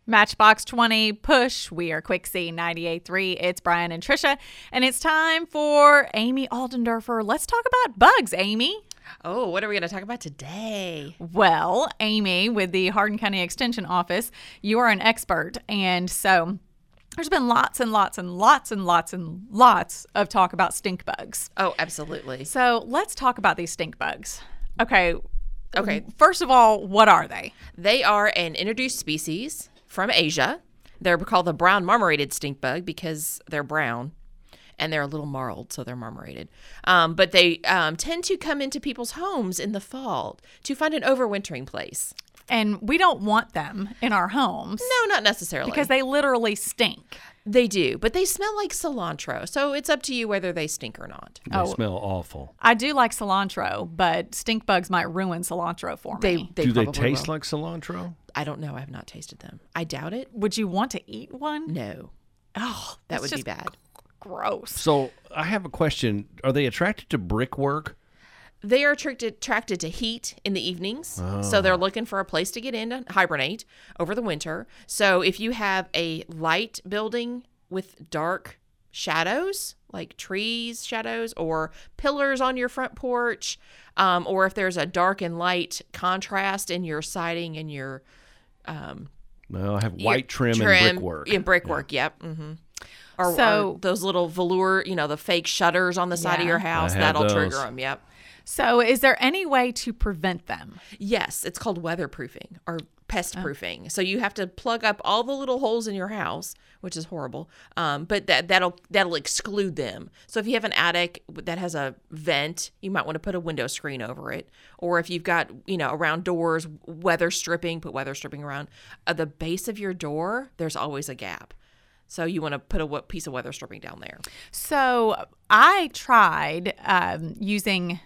Matchbox 20 push. We are Quixie 98.3. It's Brian and Trisha, and it's time for Amy Aldendorfer. Let's talk about bugs, Amy. Oh, what are we going to talk about today? Well, Amy, with the Hardin County Extension Office, you are an expert, and so there's been lots and lots and lots and lots and lots of talk about stink bugs. Oh, absolutely. So let's talk about these stink bugs. Okay. First of all, what are they? They are an introduced species from Asia. They're called the brown marmorated stink bug because they're brown and they're a little marled, so they're marmorated. But they tend to come into people's homes in the fall to find an overwintering place. And we don't want them in our homes. No, not necessarily. Because they literally stink. They do, but they smell like cilantro. So it's up to you whether they stink or not. They smell awful. I do like cilantro, but stink bugs might ruin cilantro for me. Do they taste like cilantro? I don't know. I have not tasted them. I doubt it. Would you want to eat one? No. Oh, that would be bad. Gross. So I have a question. Are they attracted to brickwork? They are attracted to heat in the evenings. Oh. So they're looking for a place to get in to hibernate over the winter. So if you have a light building with dark shadows, like trees shadows or pillars on your front porch, or if there's a dark and light contrast in your siding and your I have white trim and brickwork. In brickwork, yep. Mm-hmm. Or those little velour, the fake shutters on the side of your house, that'll trigger them, yep. So is there any way to prevent them? Yes, it's called weatherproofing or pest proofing. So you have to plug up all the little holes in your house, which is horrible. But that'll exclude them. So if you have an attic that has a vent, you might want to put a window screen over it. Or if you've got, around doors, weather stripping, put weather stripping around. At the base of your door, there's always a gap. So you want to put a piece of weather stripping down there. So I tried using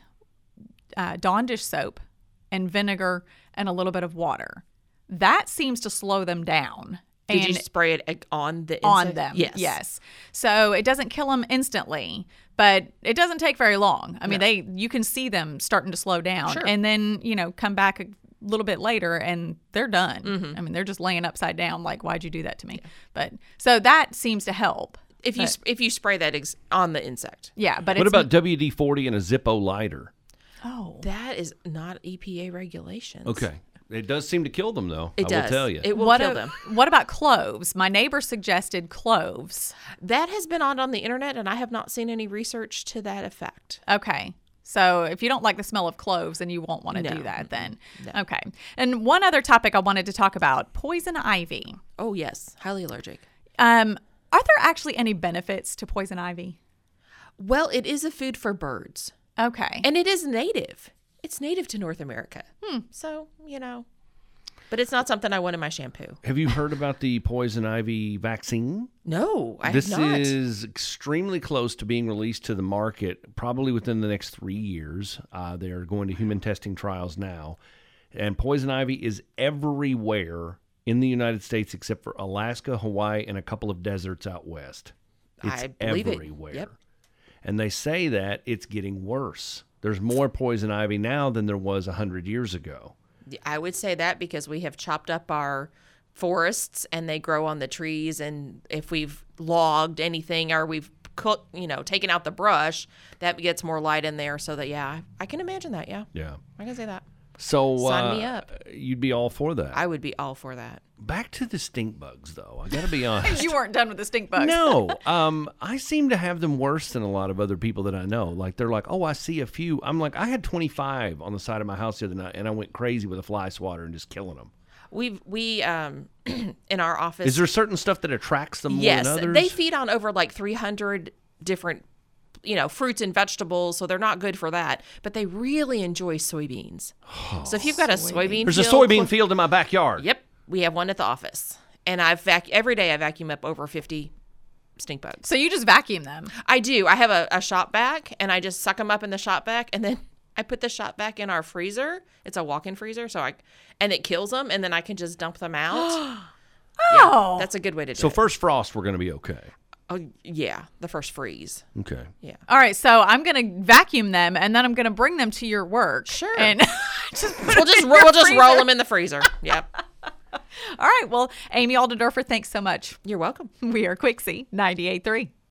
Dawn dish soap and vinegar and a little bit of water. That seems to slow them down. Did you spray it on the insect? On them, yes. So it doesn't kill them instantly, but it doesn't take very long. I mean, you can see them starting to slow down. Sure. And then, come back a little bit later and they're done. Mm-hmm. I mean, they're just laying upside down like, why'd you do that to me? Yeah. But so that seems to help. If you spray that on the insect. Yeah, but what about WD-40 and a Zippo lighter? Oh. That is not EPA regulations. Okay. It does seem to kill them, though. It does. Will tell you. It will kill them. What about cloves? My neighbor suggested cloves. That has been on the internet, and I have not seen any research to that effect. Okay. So if you don't like the smell of cloves, then you won't want to do that then. No. Okay. And one other topic I wanted to talk about, poison ivy. Oh, yes. Highly allergic. Are there actually any benefits to poison ivy? Well, it is a food for birds. Okay. And it is native. It's native to North America. So, but it's not something I want in my shampoo. Have you heard about the poison ivy vaccine? No, I have not. This is extremely close to being released to the market, probably within the next 3 years. They're going to human testing trials now. And poison ivy is everywhere in the United States except for Alaska, Hawaii, and a couple of deserts out west. It's I believe everywhere. It. Yep. And they say that it's getting worse. There's more poison ivy now than there was 100 years ago. I would say that because we have chopped up our forests and they grow on the trees. And if we've logged anything or we've cooked, taken out the brush, that gets more light in there. So that, I can imagine that. Yeah. Yeah. I can say that. So sign me up. You'd be all for that. I would be all for that. Back to the stink bugs, though. I got to be honest. You weren't done with the stink bugs. No. I seem to have them worse than a lot of other people that I know. Like, they're like, oh, I see a few. I'm like, I had 25 on the side of my house the other night, and I went crazy with a fly swatter and just killing them. We in our office. Is there certain stuff that attracts them more than others? Yes, they feed on over like 300 different fruits and vegetables, so they're not good for that. But they really enjoy soybeans. So if you've got a soybean There's a soybean field in my backyard. Yep. We have one at the office. And every day I vacuum up over 50 stink bugs. So you just vacuum them? I do. I have a shop vac, and I just suck them up in the shop vac, and then I put the shop vac in our freezer. It's a walk-in freezer, and it kills them, and then I can just dump them out. Oh. That's a good way to do it. So first frost, we're going to be okay. Oh, yeah, the first freeze. Okay. Yeah. All right, so I'm going to vacuum them, and then I'm going to bring them to your work. Sure. And We'll just roll them in the freezer. Yep. All right. Well, Amy Aldendorfer, thanks so much. You're welcome. We are Quixie 98.3.